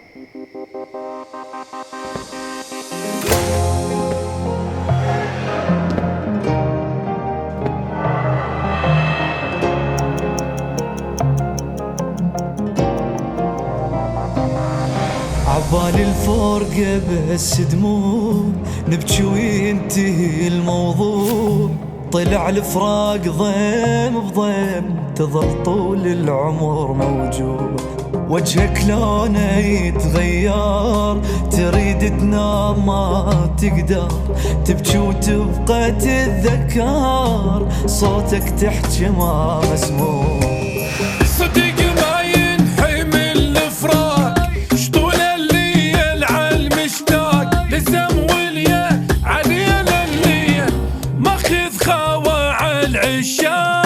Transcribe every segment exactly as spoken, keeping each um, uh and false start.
عبالي الفرقة بس دموع، نبكي وينتهي الموضوع. طلع الفراق ضيم بضيم، تظل طول العمر موجود. وجهك لونه يتغير، تريد تنام ما تقدر، تبكي وتبقى تتذكر، صوتك تحكي ما مسموع. صدق ما ينحمل الفراق، شطول الليل عالمشتاق، لزم وليا علينا النية، ماخذ خاوة عالعشاق.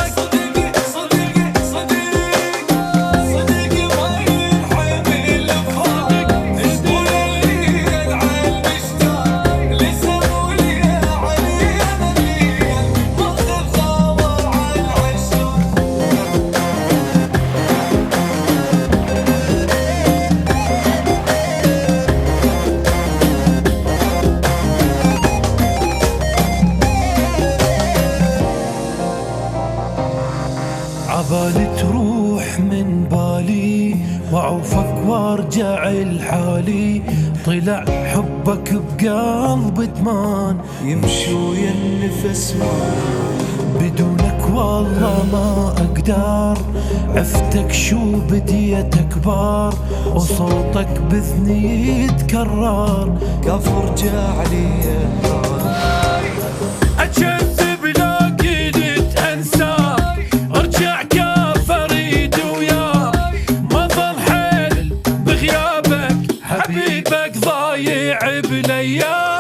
عبالي تروح من بالي، واعوفك وارجع لحالي. طلع حبك بقلب دمان، يمشي ويا النفس مان، بدونك والله ما اقدر. عفتك شو بديت اكبر، وصوتك بذني يتكرر. كاف رجع لي اكذب لا قدرت انساك، ارجع كفريد وياك. ما ظل حيل بغيابك، حبيبك ضايع بليالي.